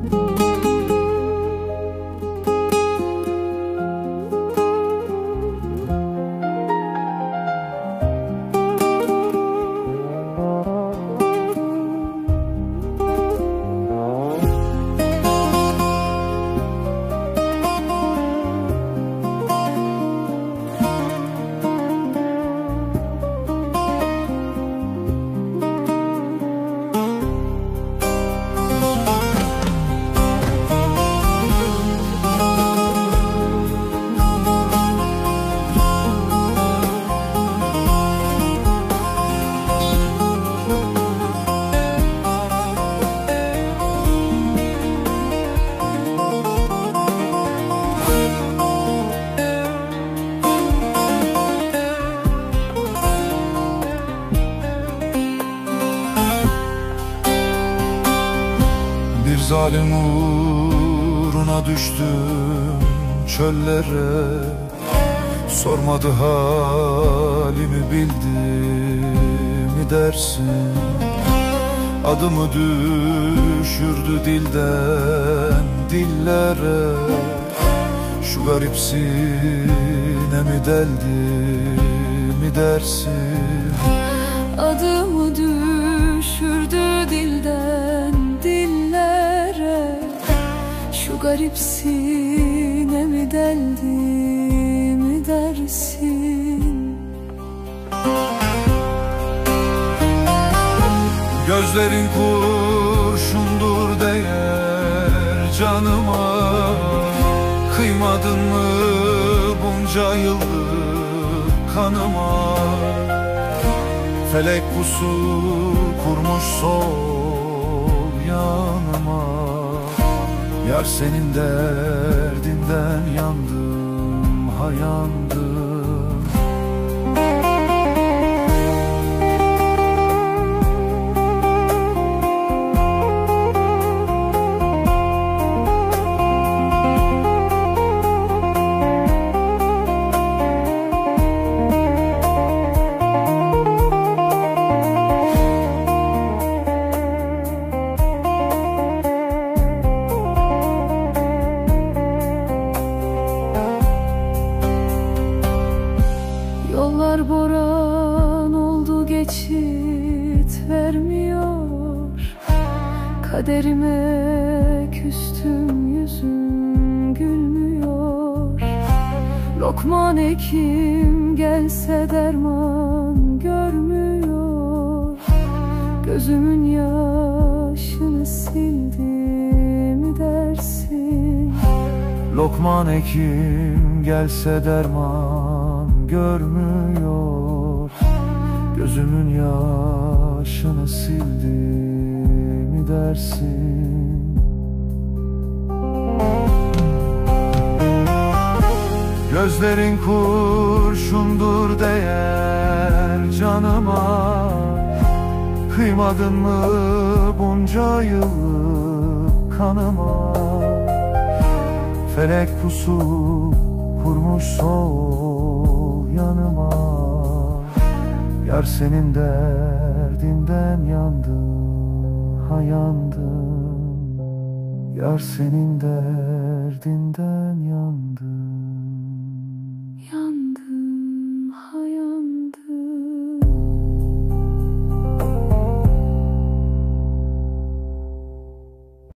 Zalim uğruna düştüm çöllere, sormadı halimi bildi mi dersin? Adımı düşürdü dilden dillere, şu garip sinemi deldi mi dersin? Adımı düşürdü dilden dillere, şu garip sinemi deldi mi dersin? Gözlerin kurşundur değer canıma, kıymadın mı bunca yıllık kanıma? Felek pusu kurmuş sol yanıma, yar senin derdinden yandım, ha yandım. Yollar boran oldu, geçit vermiyor. Kaderime küstüm, yüzüm gülmüyor. Lokman Hekim gelse derman görmüyor. Gözümün yaşını sildi mi dersin? Lokman Hekim gelse derman görmüyor. Gözümün yaşını sildi mi dersin? Gözlerin kurşundur değer canıma, kıymadın mı bunca yıllık kanıma? Felek pusu kurmuş sol yanıma, yar senin derdinden yandım, ha yandım. Yar senin derdinden yandım.